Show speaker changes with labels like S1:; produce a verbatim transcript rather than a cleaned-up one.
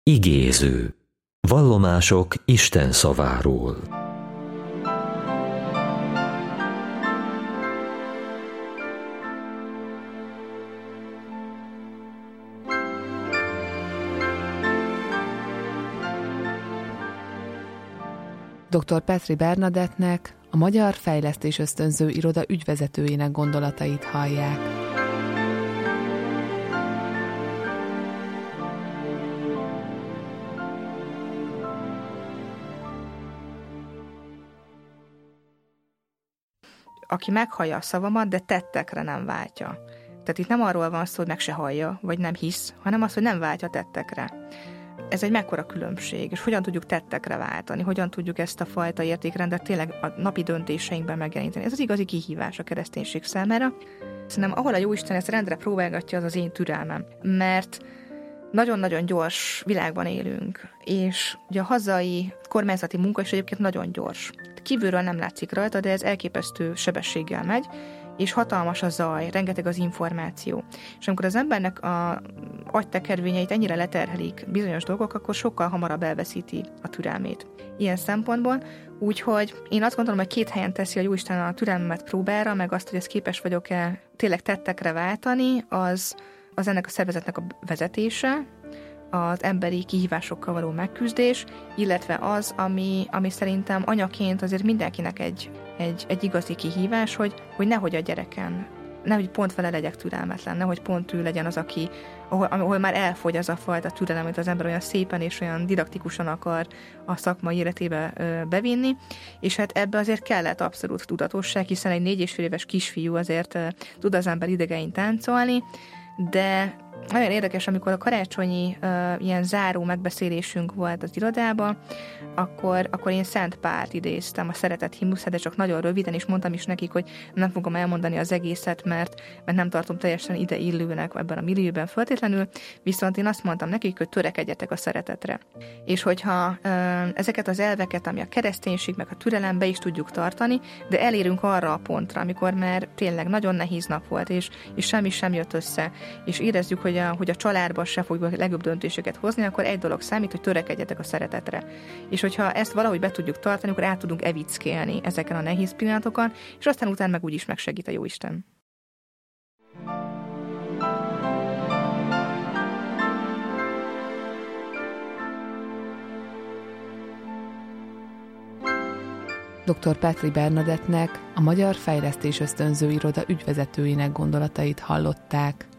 S1: Igéző. Vallomások Isten szaváról.
S2: doktor Petri Bernadettnek, a Magyar Fejlesztés Ösztönző Iroda ügyvezetőjének gondolatait hallják.
S3: Aki meghallja a szavamat, de tettekre nem váltja. Tehát itt nem arról van szó, hogy meg se hallja, vagy nem hisz, hanem az, hogy nem váltja tettekre. Ez egy mekkora különbség, és hogyan tudjuk tettekre váltani, hogyan tudjuk ezt a fajta értékrendet tényleg a napi döntéseinkben megjeleníteni. Ez az igazi kihívás a kereszténység számára. Szerintem ahol a Jóisten ezt rendre próbálgatja, az az én türelmem. Mert nagyon-nagyon gyors világban élünk, és ugye a hazai kormányzati munka is egyébként nagyon gyors. Kívülről nem látszik rajta, de ez elképesztő sebességgel megy, és hatalmas a zaj, rengeteg az információ. És amikor az embernek a agytekervényeit ennyire leterhelik bizonyos dolgok, akkor sokkal hamarabb elveszíti a türelmét. Ilyen szempontból, úgyhogy én azt gondolom, hogy két helyen teszi a Jóisten a türelmemet próbára, meg azt, hogy ezt képes vagyok-e tényleg tettekre váltani, az, az ennek a szervezetnek a vezetése, az emberi kihívásokkal való megküzdés, illetve az, ami, ami szerintem anyaként azért mindenkinek egy, egy, egy igazi kihívás, hogy, hogy nehogy a gyereken, nehogy pont vele legyek türelmetlen, nehogy pont ő legyen az, aki, ahol, ahol már elfogy az a fajta türelem, amit az ember olyan szépen és olyan didaktikusan akar a szakmai életébe ö, bevinni, és hát ebbe azért kellett abszolút tudatosság, hiszen egy négy és fél éves kisfiú azért ö, tud az ember idegein táncolni, de nagyon érdekes, amikor a karácsonyi uh, ilyen záró megbeszélésünk volt az irodában, akkor, akkor én Szent Pált idéztem, a Szeretet himnuszát, de csak nagyon röviden, és mondtam is nekik, hogy nem fogom elmondani az egészet, mert, mert nem tartom teljesen ide illőnek ebben a millióben feltétlenül, viszont én azt mondtam nekik, hogy törekedjetek a szeretetre. És hogyha uh, ezeket az elveket, ami a kereszténység, meg a türelem, be is tudjuk tartani, de elérünk arra a pontra, amikor már tényleg nagyon nehéz nap volt, és, és semmi sem jött össze, és érezzük, hogy a, hogy a családban se fogjuk a legjobb döntéseket hozni, akkor egy dolog számít, hogy törekedjetek a szeretetre. És hogyha ezt valahogy be tudjuk tartani, akkor át tudunk evickélni ezeken a nehéz pillanatokon, és aztán utána meg úgyis megsegít a Jóisten.
S2: doktor Petri Bernadettnek, a Magyar Fejlesztés Ösztönző Iroda ügyvezetőjének gondolatait hallották.